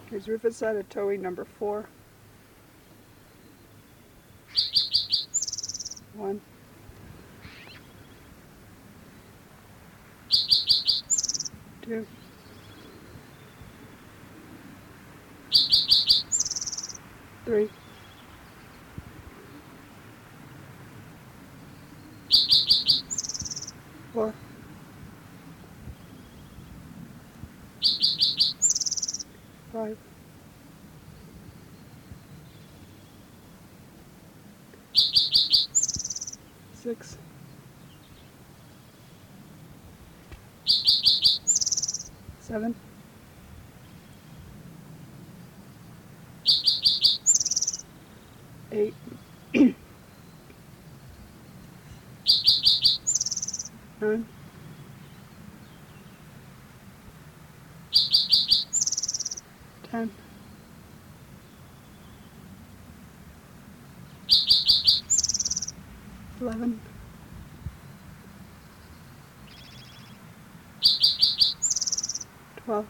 Here's Rufus out of towing number 4. 1, 2, 3, 4, 5, 6, 7, 8, 9, 10, 11, 12,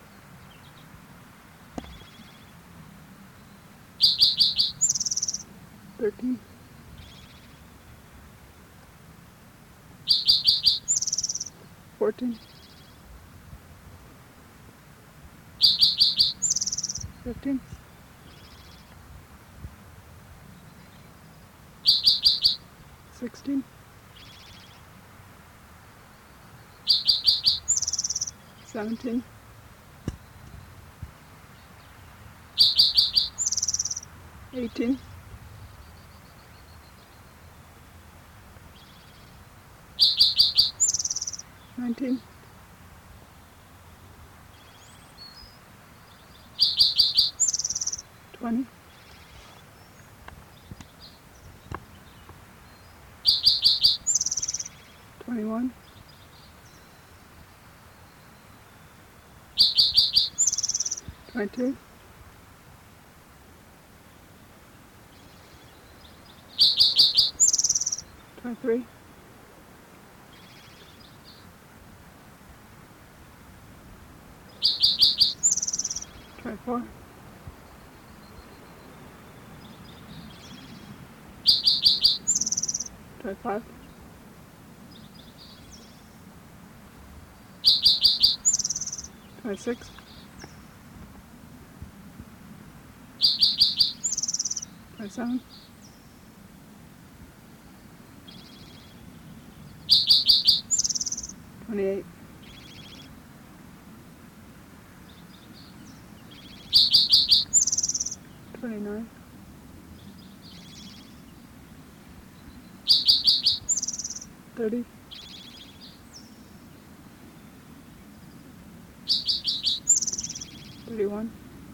13, 14, 15, 16, 17, 18, 19, 20, 21, 22, 23, 24, 25, 26, 27, 28, 29, 30, 31,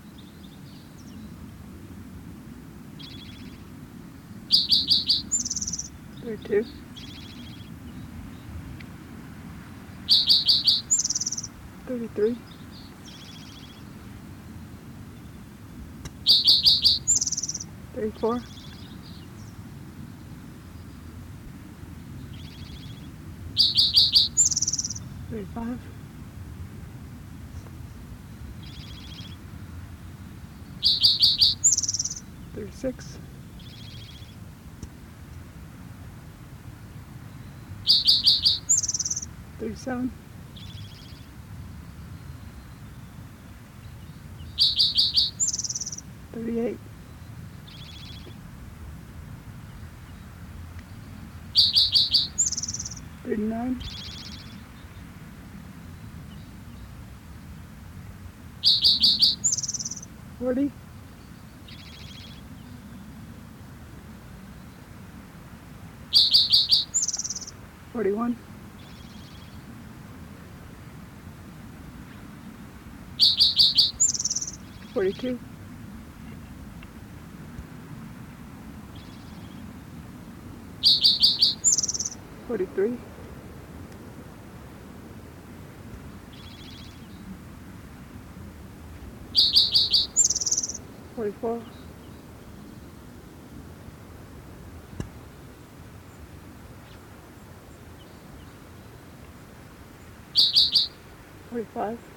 32, 33, 34, 35, 36, 37, 38, 39, 40, 41, 42, 43, 44, 45,